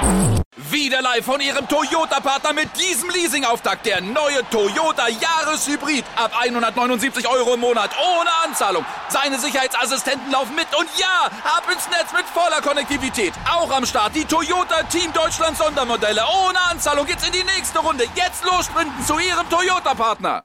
Wieder live von Ihrem Toyota-Partner mit diesem Leasing-Auftakt. Der neue Toyota Jahreshybrid. Ab 179 € im Monat. Ohne Anzahlung. Seine Sicherheitsassistenten laufen mit. Und ja, ab ins Netz mit voller Konnektivität. Auch am Start die Toyota Team Deutschland Sondermodelle. Ohne Anzahlung geht's in die nächste Runde. Jetzt los sprinten zu Ihrem Toyota-Partner.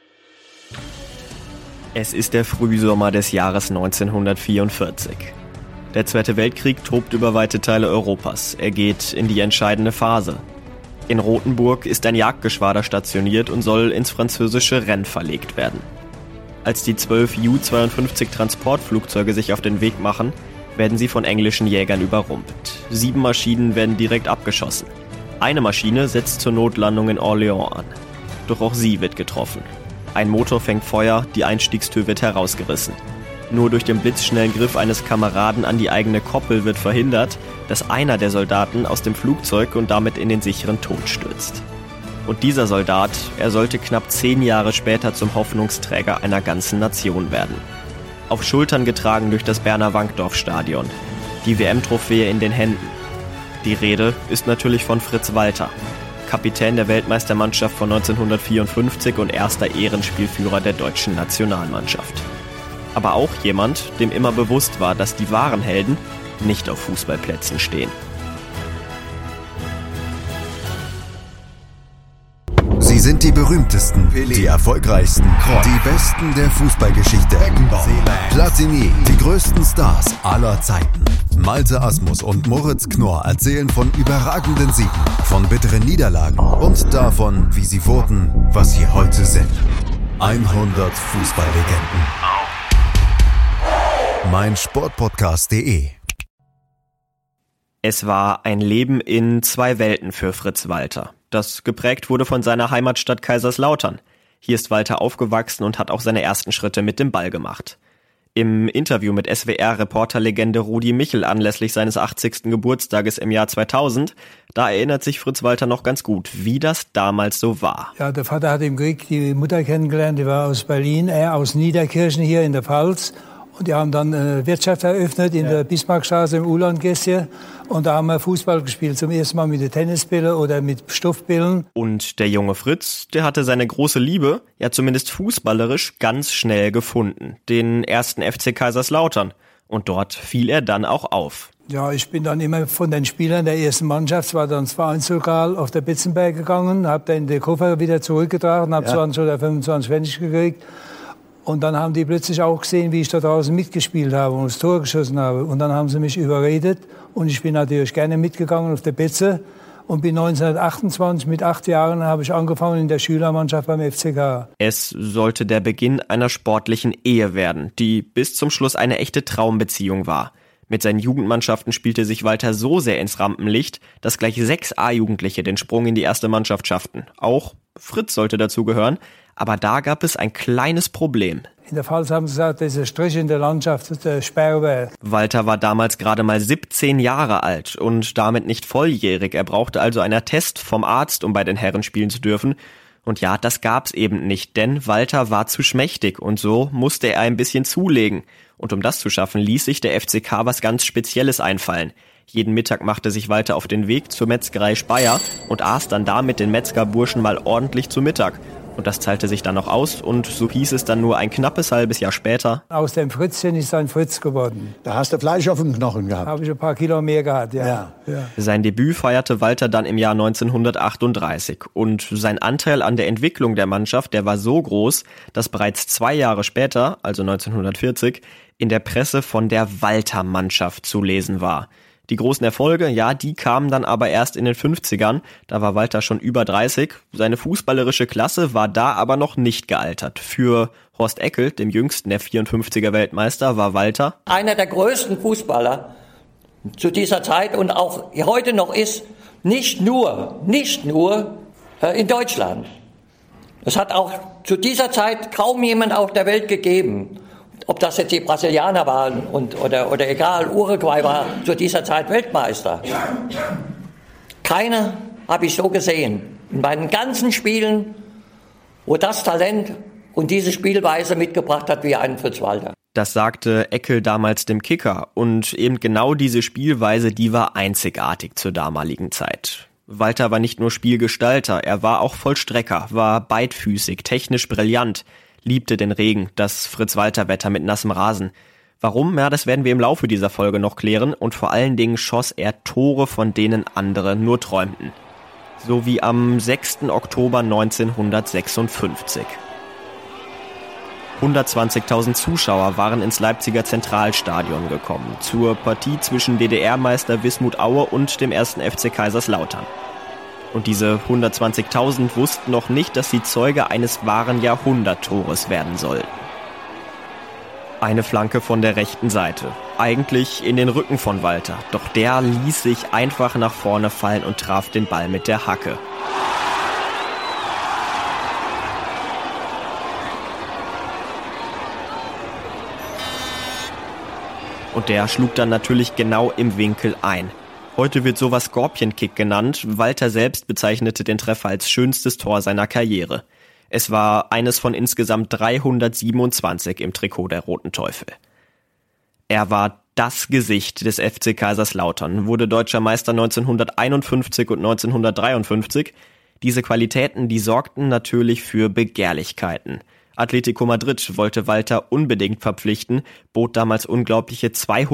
Es ist der Frühsommer des Jahres 1944. Der Zweite Weltkrieg tobt über weite Teile Europas. Er geht in die entscheidende Phase. In Rothenburg ist ein Jagdgeschwader stationiert und soll ins französische Rennes verlegt werden. Als die 12 Ju-52 Transportflugzeuge sich auf den Weg machen, werden sie von englischen Jägern überrumpelt. 7 Maschinen werden direkt abgeschossen. Eine Maschine setzt zur Notlandung in Orléans an. Doch auch sie wird getroffen. Ein Motor fängt Feuer, die Einstiegstür wird herausgerissen. Nur durch den blitzschnellen Griff eines Kameraden an die eigene Koppel wird verhindert, dass einer der Soldaten aus dem Flugzeug und damit in den sicheren Tod stürzt. Und dieser Soldat, er sollte knapp 10 Jahre später zum Hoffnungsträger einer ganzen Nation werden. Auf Schultern getragen durch das Berner Wankdorf-Stadion. Die WM-Trophäe in den Händen. Die Rede ist natürlich von Fritz Walter, Kapitän der Weltmeistermannschaft von 1954 und erster Ehrenspielführer der deutschen Nationalmannschaft. Aber auch jemand, dem immer bewusst war, dass die wahren Helden nicht auf Fußballplätzen stehen. Sie sind die berühmtesten, die erfolgreichsten, die Besten der Fußballgeschichte. Platini, die größten Stars aller Zeiten. Malte Asmus und Moritz Knorr erzählen von überragenden Siegen, von bitteren Niederlagen und davon, wie sie wurden, was sie heute sind. 100 Fußballlegenden. meinsportpodcast.de. Es war ein Leben in 2 Welten für Fritz Walter, das geprägt wurde von seiner Heimatstadt Kaiserslautern. Hier ist Walter aufgewachsen und hat auch seine ersten Schritte mit dem Ball gemacht. Im Interview mit SWR-Reporterlegende Rudi Michel anlässlich seines 80. Geburtstages im Jahr 2000, da erinnert sich Fritz Walter noch ganz gut, wie das damals so war. Ja, der Vater hat im Krieg die Mutter kennengelernt, die war aus Berlin, er aus Niederkirchen hier in der Pfalz. Und die haben dann Wirtschaft eröffnet in der Bismarckstraße im Ulandgässchen. Und da haben wir Fußball gespielt, zum ersten Mal mit den Tennisbällen oder mit Stoffbällen. Und der junge Fritz, der hatte seine große Liebe, ja zumindest fußballerisch, ganz schnell gefunden. Den ersten FC Kaiserslautern. Und dort fiel er dann auch auf. Ja, ich bin dann immer von den Spielern der ersten Mannschaft, war dann das Vereinslokal auf der Bitzenberg gegangen, habe dann den Koffer wieder zurückgetragen, habe 20 oder 25 Pfennig gekriegt. Und dann haben die plötzlich auch gesehen, wie ich da draußen mitgespielt habe und das Tor geschossen habe. Und dann haben sie mich überredet. Und ich bin natürlich gerne mitgegangen auf der Betze. Und bin 1928, mit 8 Jahren, habe ich angefangen in der Schülermannschaft beim FCK. Es sollte der Beginn einer sportlichen Ehe werden, die bis zum Schluss eine echte Traumbeziehung war. Mit seinen Jugendmannschaften spielte sich Walter so sehr ins Rampenlicht, dass gleich 6 A-Jugendliche den Sprung in die erste Mannschaft schafften. Auch Fritz sollte dazugehören. Aber da gab es ein kleines Problem. In der Pfalz haben sie gesagt, dieser Strich in der Landschaft, der Sperrwehr. Walter war damals gerade mal 17 Jahre alt und damit nicht volljährig. Er brauchte also einen Attest vom Arzt, um bei den Herren spielen zu dürfen. Und ja, das gab's eben nicht, denn Walter war zu schmächtig und so musste er ein bisschen zulegen. Und um das zu schaffen, ließ sich der FCK was ganz Spezielles einfallen. Jeden Mittag machte sich Walter auf den Weg zur Metzgerei Speyer und aß dann da mit den Metzgerburschen mal ordentlich zu Mittag. Und das zahlte sich dann noch aus und so hieß es dann nur ein knappes halbes Jahr später. Aus dem Fritzchen ist ein Fritz geworden. Da hast du Fleisch auf dem Knochen gehabt. Habe ich ein paar Kilo mehr gehabt, ja. Sein Debüt feierte Walter dann im Jahr 1938 und sein Anteil an der Entwicklung der Mannschaft, der war so groß, dass bereits 2 Jahre später, also 1940, in der Presse von der Walter-Mannschaft zu lesen war. Die großen Erfolge, ja, die kamen dann aber erst in den 50ern, da war Walter schon über 30. Seine fußballerische Klasse war da aber noch nicht gealtert. Für Horst Eckel, dem jüngsten der 54er Weltmeister, war Walter einer der größten Fußballer zu dieser Zeit und auch heute noch ist, nicht nur in Deutschland. Es hat auch zu dieser Zeit kaum jemand auf der Welt gegeben. Ob das jetzt die Brasilianer waren oder egal, Uruguay war zu dieser Zeit Weltmeister. Keiner habe ich so gesehen. In meinen ganzen Spielen, wo das Talent und diese Spielweise mitgebracht hat wie einen Fritz Walter. Das sagte Eckel damals dem Kicker und eben genau diese Spielweise, die war einzigartig zur damaligen Zeit. Walter war nicht nur Spielgestalter, er war auch Vollstrecker, war beidfüßig, technisch brillant, liebte den Regen, das Fritz-Walter-Wetter mit nassem Rasen. Warum? Ja, das werden wir im Laufe dieser Folge noch klären und vor allen Dingen schoss er Tore, von denen andere nur träumten. So wie am 6. Oktober 1956. 120.000 Zuschauer waren ins Leipziger Zentralstadion gekommen, zur Partie zwischen DDR-Meister Wismut Aue und dem 1. FC Kaiserslautern. Und diese 120.000 wussten noch nicht, dass sie Zeuge eines wahren Jahrhunderttores werden sollten. Eine Flanke von der rechten Seite, eigentlich in den Rücken von Walter, doch der ließ sich einfach nach vorne fallen und traf den Ball mit der Hacke. Und der schlug dann natürlich genau im Winkel ein. Heute wird sowas Scorpion-Kick genannt. Walter selbst bezeichnete den Treffer als schönstes Tor seiner Karriere. Es war eines von insgesamt 327 im Trikot der Roten Teufel. Er war das Gesicht des FC Kaiserslautern, wurde deutscher Meister 1951 und 1953. Diese Qualitäten, die sorgten natürlich für Begehrlichkeiten. Atletico Madrid wollte Walter unbedingt verpflichten, bot damals unglaubliche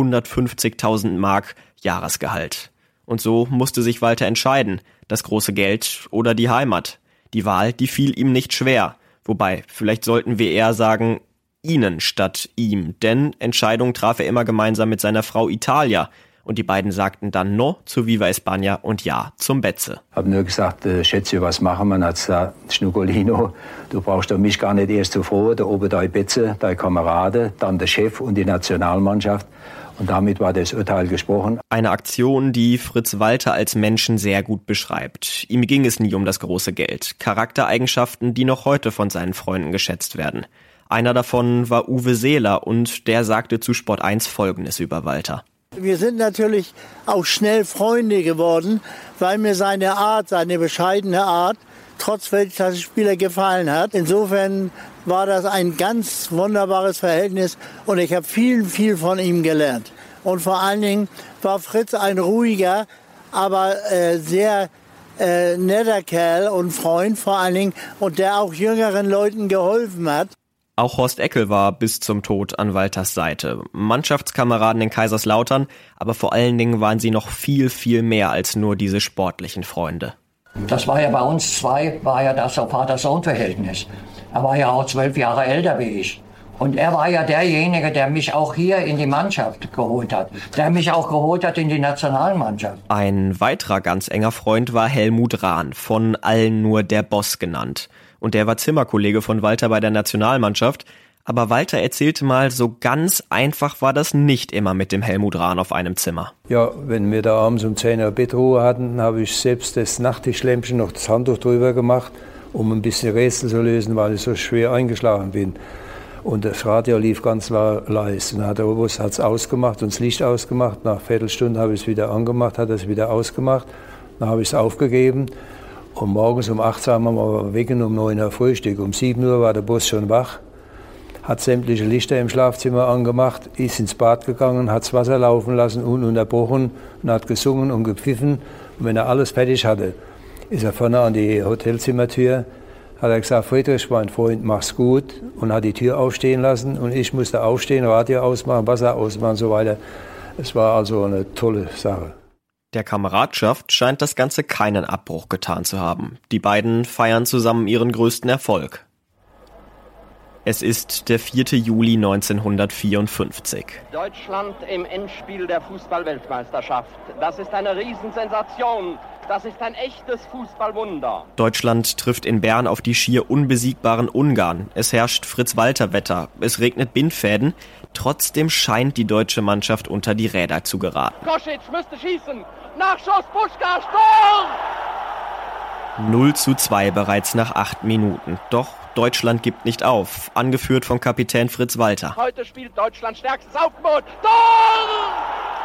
250.000 Mark Jahresgehalt. Und so musste sich Walter entscheiden, das große Geld oder die Heimat. Die Wahl, die fiel ihm nicht schwer. Wobei, vielleicht sollten wir eher sagen, ihnen statt ihm. Denn Entscheidungen traf er immer gemeinsam mit seiner Frau Italia. Und die beiden sagten dann No zu Viva España und Ja zum Betze. Ich habe nur gesagt, Schätze, was machen wir? Dann hat gesagt, Schnuckolino, du brauchst doch mich gar nicht erst zu froh. Da oben dein Betze, dein Kamerade, dann der Chef und die Nationalmannschaft. Und damit war das Urteil gesprochen. Eine Aktion, die Fritz Walter als Menschen sehr gut beschreibt. Ihm ging es nie um das große Geld. Charaktereigenschaften, die noch heute von seinen Freunden geschätzt werden. Einer davon war Uwe Seeler und der sagte zu Sport 1 Folgendes über Walter. Wir sind natürlich auch schnell Freunde geworden, weil mir seine Art, seine bescheidene Art, trotz Weltklasse-Spieler gefallen hat. Insofern war das ein ganz wunderbares Verhältnis und ich habe viel von ihm gelernt. Und vor allen Dingen war Fritz ein ruhiger, aber sehr netter Kerl und Freund vor allen Dingen und der auch jüngeren Leuten geholfen hat. Auch Horst Eckel war bis zum Tod an Walters Seite. Mannschaftskameraden in Kaiserslautern, aber vor allen Dingen waren sie noch viel mehr als nur diese sportlichen Freunde. Das war ja bei uns zwei, war ja das so Vater-Sohn-Verhältnis. Er war ja auch 12 Jahre älter wie ich. Und er war ja derjenige, der mich auch hier in die Mannschaft geholt hat. Der mich auch geholt hat in die Nationalmannschaft. Ein weiterer ganz enger Freund war Helmut Rahn, von allen nur der Boss genannt. Und der war Zimmerkollege von Walter bei der Nationalmannschaft. Aber Walter erzählte mal, so ganz einfach war das nicht immer mit dem Helmut Rahn auf einem Zimmer. Ja, wenn wir da abends um 10 Uhr Bettruhe hatten, habe ich selbst das Nachttischlämpchen noch das Handtuch drüber gemacht, um ein bisschen Rätsel zu lösen, weil ich so schwer eingeschlafen bin. Und das Radio lief ganz leise. Dann hat der Oberst es ausgemacht und das Licht ausgemacht. Nach einer Viertelstunde habe ich es wieder angemacht, hat es wieder ausgemacht. Dann habe ich es aufgegeben. Und morgens um 8 Uhr haben wir wecken, um 9 Uhr Frühstück. Um 7 Uhr war der Boss schon wach, hat sämtliche Lichter im Schlafzimmer angemacht, ist ins Bad gegangen, hat das Wasser laufen lassen, ununterbrochen und hat gesungen und gepfiffen. Und wenn er alles fertig hatte, ist er vorne an die Hotelzimmertür, hat er gesagt, Friedrich, mein Freund, mach's gut, und hat die Tür aufstehen lassen. Und ich musste aufstehen, Radio ausmachen, Wasser ausmachen und so weiter. Es war also eine tolle Sache. Der Kameradschaft scheint das Ganze keinen Abbruch getan zu haben. Die beiden feiern zusammen ihren größten Erfolg. Es ist der 4. Juli 1954. Deutschland im Endspiel der Fußball-Weltmeisterschaft. Das ist eine Riesensensation. Das ist ein echtes Fußballwunder. Deutschland trifft in Bern auf die schier unbesiegbaren Ungarn. Es herrscht Fritz-Walter-Wetter. Es regnet Bindfäden. Trotzdem scheint die deutsche Mannschaft unter die Räder zu geraten. Kosic müsste schießen. Nachschuss, Puschkas, Tor! 0:2 bereits nach 8 Minuten. Doch Deutschland gibt nicht auf. Angeführt von Kapitän Fritz Walter. Heute spielt Deutschland stärkstes Aufgebot. Tor!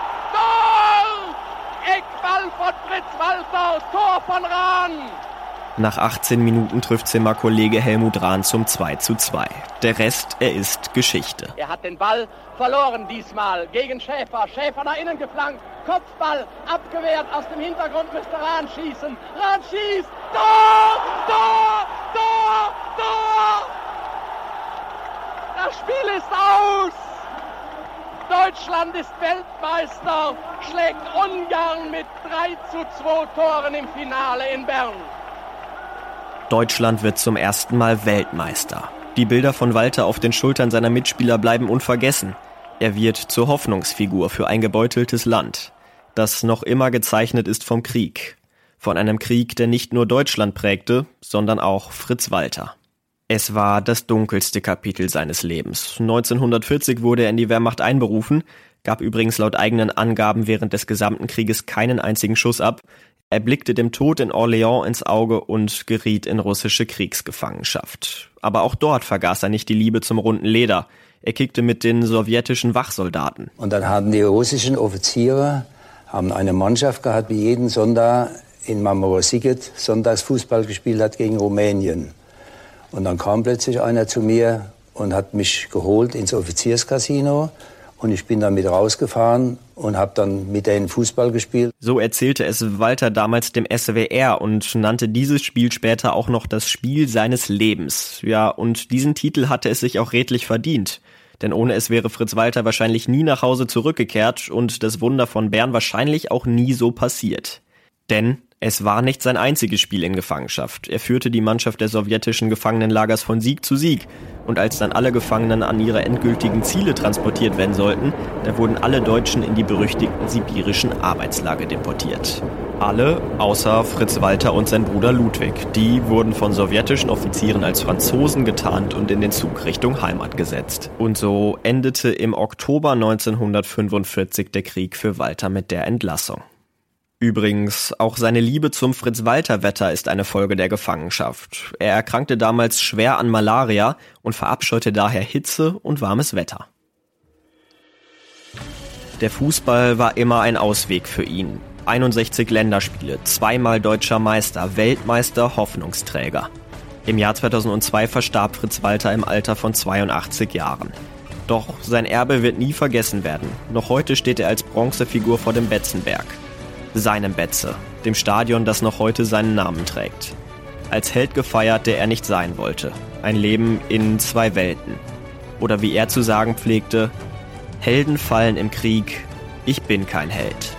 Tor! Eckball von Fritz Walter, Tor von Rahn. Nach 18 Minuten trifft Zimmerkollege Helmut Rahn zum 2:2. Der Rest, er ist Geschichte. Er hat den Ball verloren diesmal gegen Schäfer. Schäfer nach innen geflankt. Kopfball abgewehrt. Aus dem Hintergrund müsste Rahn schießen. Rahn schießt. Tor! Tor! Tor! Tor! Das Spiel ist aus! Deutschland ist Weltmeister, schlägt Ungarn mit 3:2 Toren im Finale in Bern. Deutschland wird zum ersten Mal Weltmeister. Die Bilder von Walter auf den Schultern seiner Mitspieler bleiben unvergessen. Er wird zur Hoffnungsfigur für ein gebeuteltes Land, das noch immer gezeichnet ist vom Krieg. Von einem Krieg, der nicht nur Deutschland prägte, sondern auch Fritz Walter. Es war das dunkelste Kapitel seines Lebens. 1940 wurde er in die Wehrmacht einberufen, gab übrigens laut eigenen Angaben während des gesamten Krieges keinen einzigen Schuss ab. Er blickte dem Tod in Orléans ins Auge und geriet in russische Kriegsgefangenschaft. Aber auch dort vergaß er nicht die Liebe zum runden Leder. Er kickte mit den sowjetischen Wachsoldaten. Und dann haben die russischen Offiziere eine Mannschaft gehabt, wie jeden Sonntag in Marmorosiget Sonntagsfußball gespielt hat gegen Rumänien. Und dann kam plötzlich einer zu mir und hat mich geholt ins Offizierscasino. Und ich bin dann mit rausgefahren und habe dann mit denen Fußball gespielt. So erzählte es Walter damals dem SWR und nannte dieses Spiel später auch noch das Spiel seines Lebens. Ja, und diesen Titel hatte es sich auch redlich verdient. Denn ohne es wäre Fritz Walter wahrscheinlich nie nach Hause zurückgekehrt und das Wunder von Bern wahrscheinlich auch nie so passiert. Denn es war nicht sein einziges Spiel in Gefangenschaft. Er führte die Mannschaft des sowjetischen Gefangenenlagers von Sieg zu Sieg. Und als dann alle Gefangenen an ihre endgültigen Ziele transportiert werden sollten, da wurden alle Deutschen in die berüchtigten sibirischen Arbeitslager deportiert. Alle, außer Fritz Walter und sein Bruder Ludwig. Die wurden von sowjetischen Offizieren als Franzosen getarnt und in den Zug Richtung Heimat gesetzt. Und so endete im Oktober 1945 der Krieg für Walter mit der Entlassung. Übrigens, auch seine Liebe zum Fritz-Walter-Wetter ist eine Folge der Gefangenschaft. Er erkrankte damals schwer an Malaria und verabscheute daher Hitze und warmes Wetter. Der Fußball war immer ein Ausweg für ihn. 61 Länderspiele, 2-mal deutscher Meister, Weltmeister, Hoffnungsträger. Im Jahr 2002 verstarb Fritz Walter im Alter von 82 Jahren. Doch sein Erbe wird nie vergessen werden. Noch heute steht er als Bronzefigur vor dem Betzenberg. Seinem Betze, dem Stadion, das noch heute seinen Namen trägt. Als Held gefeiert, der er nicht sein wollte. Ein Leben in zwei Welten. Oder wie er zu sagen pflegte, Helden fallen im Krieg, ich bin kein Held.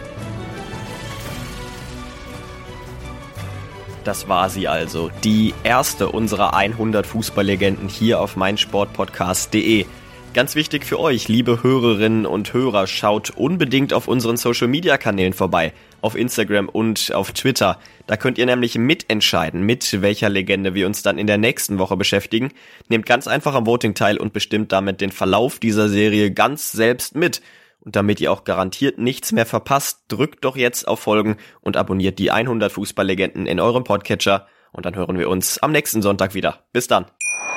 Das war sie also, die erste unserer 100 Fußballlegenden hier auf meinsportpodcast.de. Ganz wichtig für euch, liebe Hörerinnen und Hörer, schaut unbedingt auf unseren Social-Media-Kanälen vorbei, auf Instagram und auf Twitter. Da könnt ihr nämlich mitentscheiden, mit welcher Legende wir uns dann in der nächsten Woche beschäftigen. Nehmt ganz einfach am Voting teil und bestimmt damit den Verlauf dieser Serie ganz selbst mit. Und damit ihr auch garantiert nichts mehr verpasst, drückt doch jetzt auf Folgen und abonniert die 100 Fußballlegenden in eurem Podcatcher. Und dann hören wir uns am nächsten Sonntag wieder. Bis dann.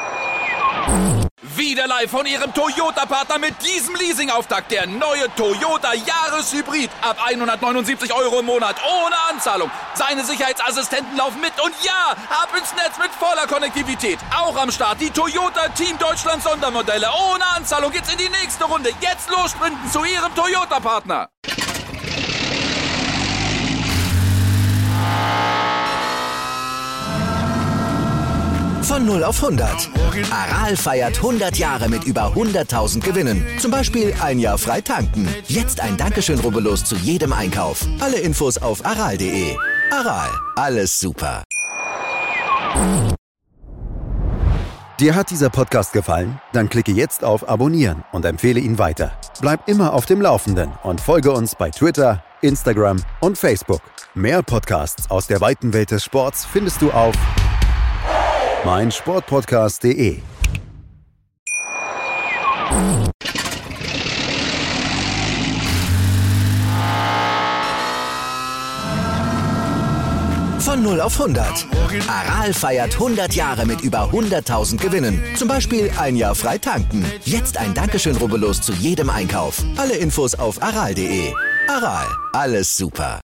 Wieder live von Ihrem Toyota-Partner mit diesem Leasing-Auftakt. Der neue Toyota Jahreshybrid. Ab 179 € im Monat. Ohne Anzahlung. Seine Sicherheitsassistenten laufen mit. Und ja, ab ins Netz mit voller Konnektivität. Auch am Start die Toyota Team Deutschland Sondermodelle. Ohne Anzahlung geht's in die nächste Runde. Jetzt los sprinten zu Ihrem Toyota-Partner. Von 0 auf 100. Aral feiert 100 Jahre mit über 100.000 Gewinnen. Zum Beispiel ein Jahr frei tanken. Jetzt ein Dankeschön, rubbellos zu jedem Einkauf. Alle Infos auf aral.de. Aral, alles super. Dir hat dieser Podcast gefallen? Dann klicke jetzt auf Abonnieren und empfehle ihn weiter. Bleib immer auf dem Laufenden und folge uns bei Twitter, Instagram und Facebook. Mehr Podcasts aus der weiten Welt des Sports findest du auf meinsportpodcast.de. Von 0 auf 100. Aral feiert 100 Jahre mit über 100.000 Gewinnen. Zum Beispiel ein Jahr frei tanken. Jetzt ein Dankeschön, rubbellos zu jedem Einkauf. Alle Infos auf aral.de. Aral, alles super.